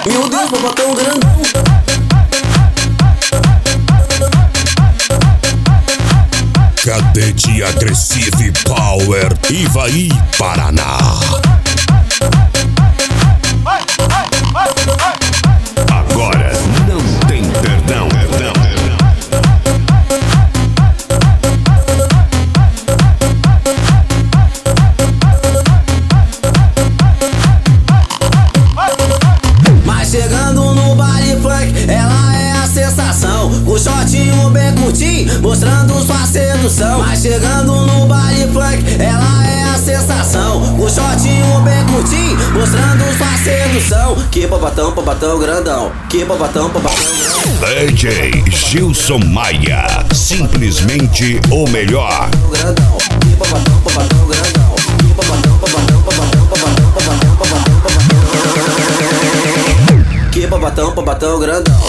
Meu Deus, bobatão grandão. Cadete Agressive Power, Ivaí, Paraná. Agora não tem perdão. Mas chegando no baile funk, ela é a sensação. O shortinho bem curtinho, mostrando sua sedução. Mas chegando no baile funk, ela é a sensação. O shortinho bem curtinho, mostrando sua sedução. Que bobatão, bobatão grandão. Que bobatão, bobatão grandão. DJ Gilson Maia, simplesmente o melhor. Grandão. Que bobatão, bobatão grandão. Que bobatão, bobatão, bobatão, bobatão, bobatão, bobatão, bobatão. Que bobatão, bobatão grandão.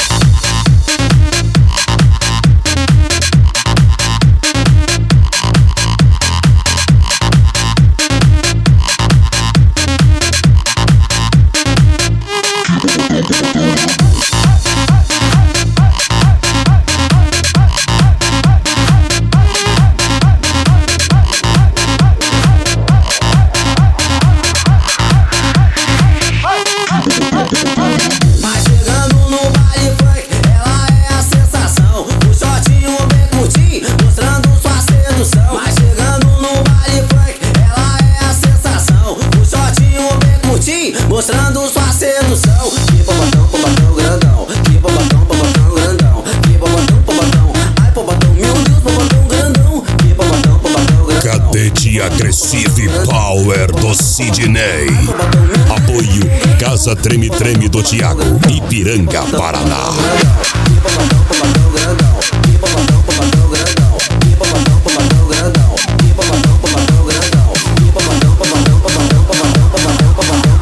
Mas chegando no baile funk, ela é a sensação. O shortinho bem curtinho, mostrando sua sedução. Mas chegando no baile funk, ela é a sensação. O shortinho bem curtinho, mostrando sua sedução. Que bobatão, bobatão grandão. Que bobatão, bobatão grandão. Que bobatão, bobatão. Ai, bobatão, meu Deus, bobatão grandão. Que bobatão, bobatão grandão. Cadete Agressive Power do Sidney. Apoio Casa Treme Treme do Thiago, Ipiranga, Paraná. Que bobatão, bobatão grandão. Que bobatão, bobatão grandão. Que bobatão, bobatão grandão. Que bobatão, bobatão grandão. Que bobatão, bobatão, bobatão, bobatão,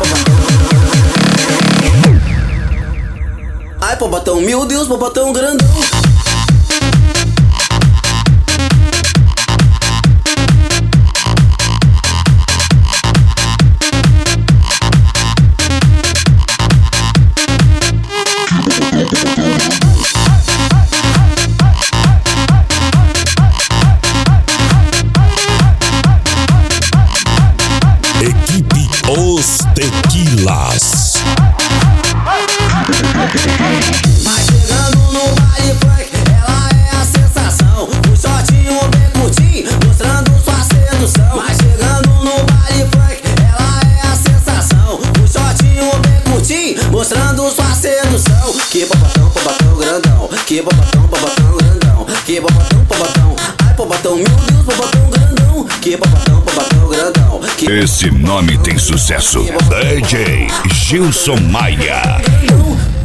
bobatão, bobatão. Ai, bobatão, meu Deus, bobatão grandão. Equipe Os Tequilas. Mas chegando no baile funk, ela é a sensação. O shortinho bem curtinho, mostrando sua sedução. Mas chegando no baile funk, ela é a sensação. O shortinho bem curtinho, mostrando sua sedução. Que bobatão, bobatão grandão. Que bobatão, bobatão grandão. Que bobatão, bobatão. Ai, bobatão, meu Deus, bobatão grandão. Que bobatão, bobatão grandão. Esse nome tem sucesso. DJ Gilson Maia. Grandão.